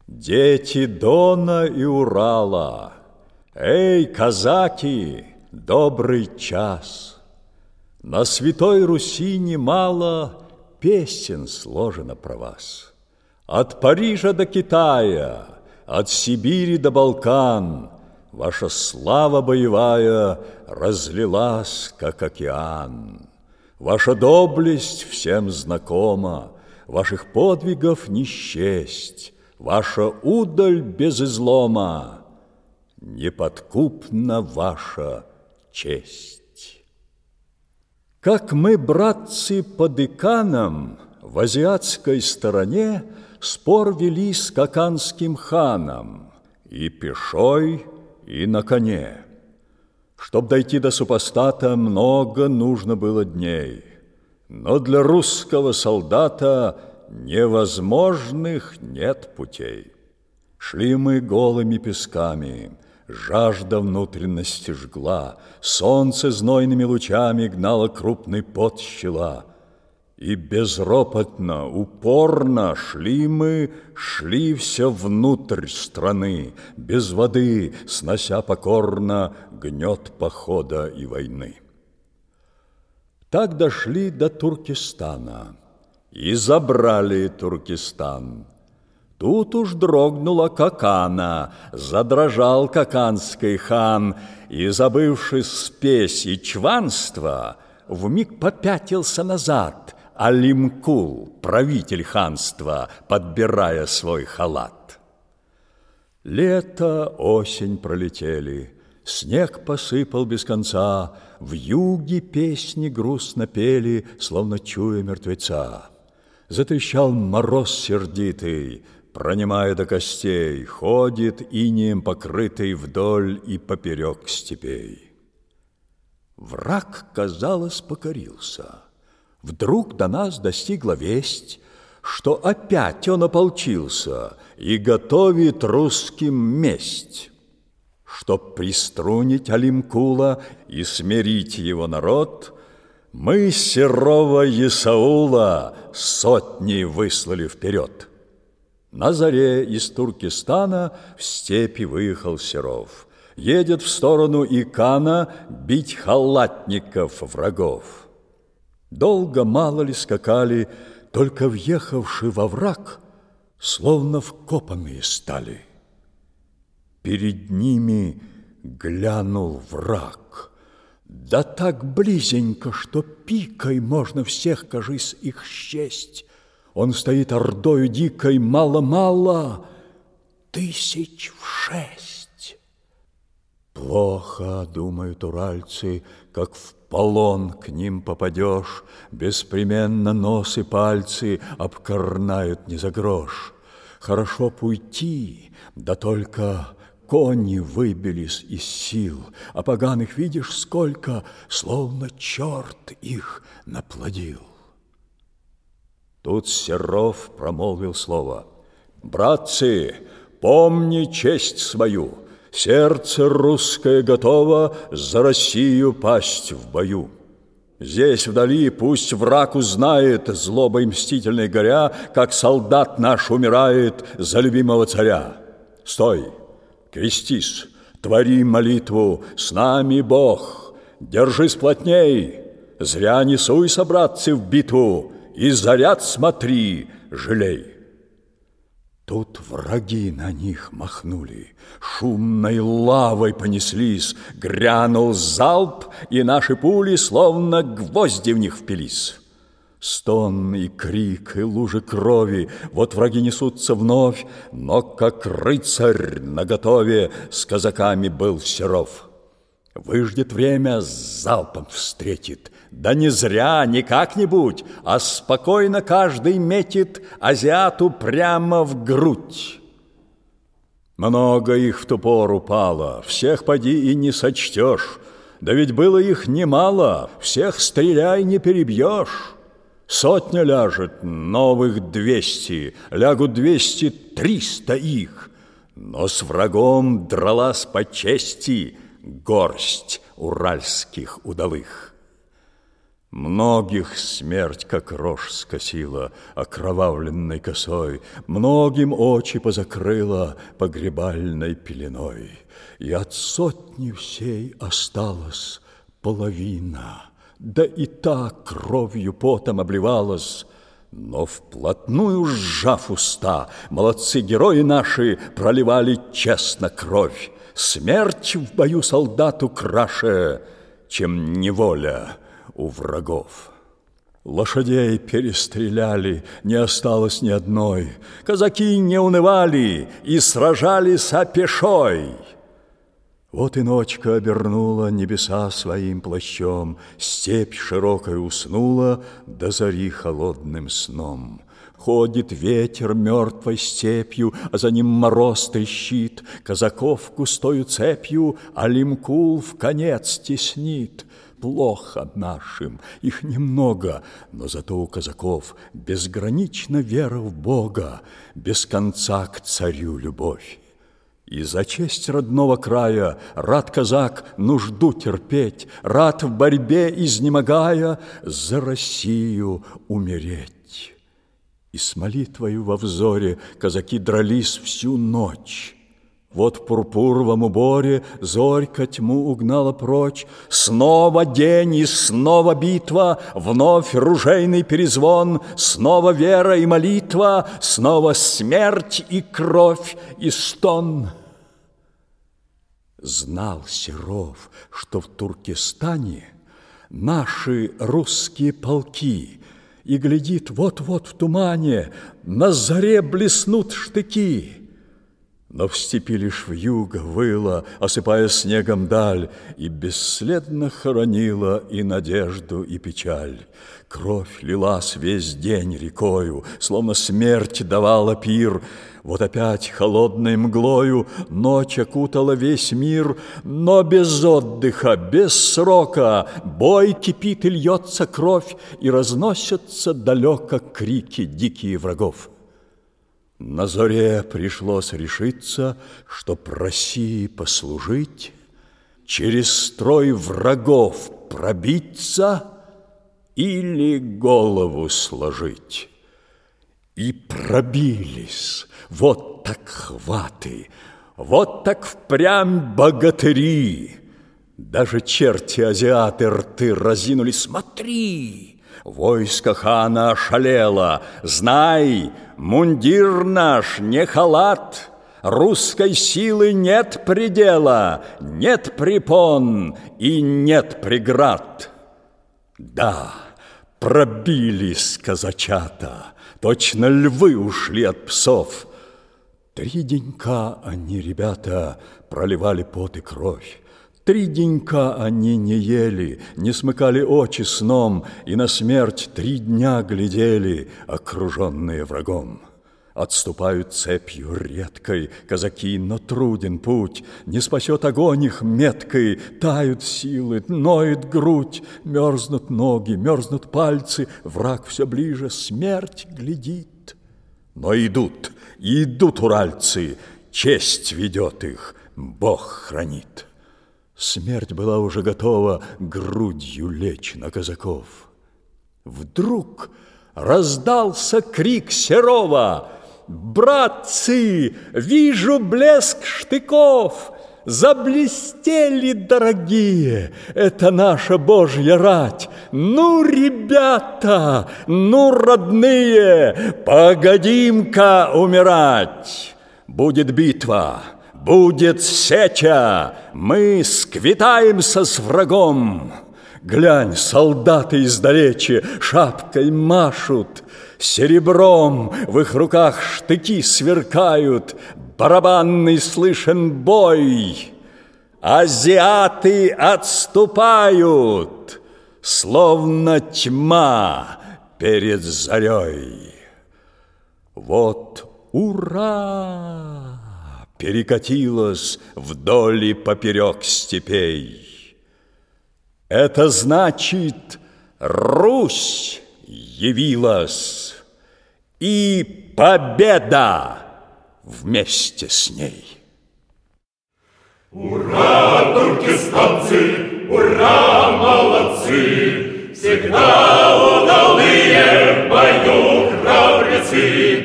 Дети Дона и Урала, эй, казаки, добрый час! На Святой Руси немало песен сложено про вас. От Парижа до Китая, от Сибири до Балкан ваша слава боевая разлилась, как океан. Ваша доблесть всем знакома, ваших подвигов не счесть, ваша удаль без излома, неподкупна ваша честь. Как мы, братцы, по деканам в азиатской стороне спор вели с каканским ханом и пешой, и на коне. Чтоб дойти до супостата, много нужно было дней, но для русского солдата невозможных нет путей. Шли мы голыми песками, жажда внутренности жгла, солнце знойными лучами гнало крупный пот с чела. И безропотно, упорно шли все внутрь страны, без воды, снося покорно гнет похода и войны. Так дошли до Туркестана и забрали Туркестан. Тут уж дрогнула Какана, задрожал каканский хан, и, забывши спесь и чванство, вмиг попятился назад Алимкул, правитель ханства, подбирая свой халат. Лето, осень пролетели, снег посыпал без конца, в юге песни грустно пели, словно чуя мертвеца. Затрещал мороз сердитый, пронимая до костей, ходит инеем покрытый вдоль и поперек степей. Враг, казалось, покорился. Вдруг до нас достигла весть, что опять он ополчился и готовит русским месть. Чтоб приструнить Алимкула и смирить его народ, мы Серова Исаула сотни выслали вперед. На заре из Туркестана в степи выехал Серов. Едет в сторону Икана бить халатников врагов. Долго мало ли скакали, только въехавши во враг, словно вкопанные стали. Перед ними глянул враг, да так близенько, что пикой можно всех, кажись, их счесть. Он стоит ордою дикой мало-мало, 6 000. Плохо, думают уральцы, как в полон к ним попадешь, беспременно нос и пальцы обкорнают не за грош. Хорошо б уйти, да только кони выбились из сил, а поганых видишь сколько, словно черт их наплодил. Тут Серов промолвил слово: «Братцы, помни честь свою, сердце русское готово за Россию пасть в бою. Здесь вдали пусть враг узнает, злобой мстительной горя, как солдат наш умирает за любимого царя. Стой, крестись, твори молитву, с нами Бог, держись плотней, зря не суйся, братцы, в битву, и заряд смотри, жалей». Тут враги на них махнули, шумной лавой понеслись, грянул залп, и наши пули словно гвозди в них впились. Стон и крик, и лужи крови, вот враги несутся вновь, но как рыцарь наготове с казаками был Серов. Выждет время, с залпом встретит, да не зря, не как-нибудь, а спокойно каждый метит азиату прямо в грудь. Много их в ту пору пало, всех поди и не сочтешь, да ведь было их немало, всех стреляй не перебьешь. 100 ляжет, новых 200, лягут 200, 300 их, но с врагом дралась по чести горсть уральских удалых. Многих смерть, как рожь, скосила окровавленной косой, многим очи позакрыла погребальной пеленой, и от сотни всей осталась половина, да и та кровью потом обливалась. Но вплотную сжав уста, молодцы-герои наши проливали честно кровь. Смерть в бою солдату краше, чем неволя у врагов. Лошадей перестреляли, не осталось ни одной. Казаки не унывали и сражались пешой. Вот и ночка обернула небеса своим плащом, степь широкая уснула до зари холодным сном. Ходит ветер мертвой степью, а за ним мороз трещит, казаков густою цепью Алимкул в конец теснит. Плохо нашим, их немного, но зато у казаков безгранична вера в Бога, без конца к царю любовь. И за честь родного края рад казак нужду терпеть, рад в борьбе изнемогая за Россию умереть. И с молитвою во взоре казаки дрались всю ночь. Вот в пурпуровом уборе зорька тьму угнала прочь. Снова день и снова битва, вновь ружейный перезвон, снова вера и молитва, снова смерть и кровь и стон. Знал Серов, что в Туркестане наши русские полки, и глядит, вот-вот в тумане на заре блеснут штыки. Но в степи лишь вьюга выла, осыпая снегом даль, и бесследно хоронила и надежду, и печаль. Кровь лилась весь день рекою, словно смерть давала пир. Вот опять холодной мглою ночь окутала весь мир, но без отдыха, без срока бой кипит и льется кровь, и разносятся далеко крики дикие врагов. На заре пришлось решиться, чтоб России послужить, через строй врагов пробиться или голову сложить. И пробились, вот так хваты, вот так впрямь богатыри. Даже черти-азиаты рты разинули, смотри! Войско хана ошалело, знай, мундир наш не халат, русской силы нет предела, нет препон и нет преград. Да, пробились казачата, точно львы ушли от псов. 3 денька они, ребята, проливали пот и кровь. 3 денька они не ели, не смыкали очи сном, и на смерть 3 дня глядели, окруженные врагом. Отступают цепью редкой казаки, но труден путь, не спасет огонь их меткой, тают силы, ноет грудь, мерзнут ноги, мерзнут пальцы, враг все ближе, смерть глядит. Но идут, идут уральцы, честь ведет их, Бог хранит. Смерть была уже готова грудью лечь на казаков. Вдруг раздался крик Серова: «Братцы, вижу блеск штыков! Заблестели, дорогие! Это наша Божья рать! Ну, ребята, ну, родные, погодим-ка умирать! Будет битва! Будет сеча, мы сквитаемся с врагом. Глянь, солдаты издалече шапкой машут, серебром в их руках штыки сверкают, барабанный слышен бой. Азиаты отступают, словно тьма перед зарей. Вот ура! Перекатилась вдоль и поперек степей. Это значит, Русь явилась, и победа вместе с ней. Ура, туркестанцы, ура, молодцы! всегда удалые в бою храбрецы.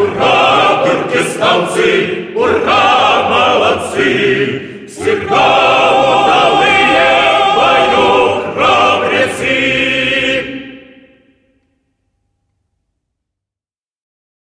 Ура, туркестанцы, ура, молодцы, всегда